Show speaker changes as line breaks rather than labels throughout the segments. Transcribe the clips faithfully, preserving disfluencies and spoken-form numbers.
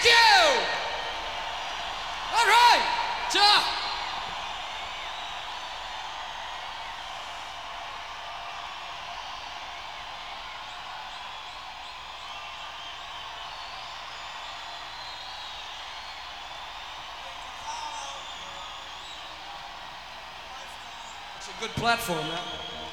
you! All right! Ja. It's a good platform, man.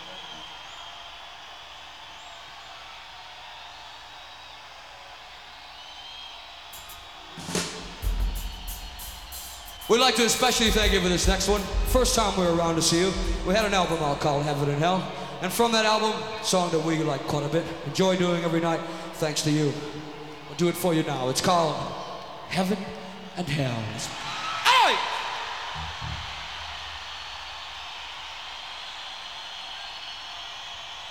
We'd like to especially thank you for this next one. First time we were around to see you. We had an album out called Heaven and Hell. And from that album, a song that we like quite a bit, enjoy doing every night, thanks to you. We'll do it for you now. It's called Heaven and Hell.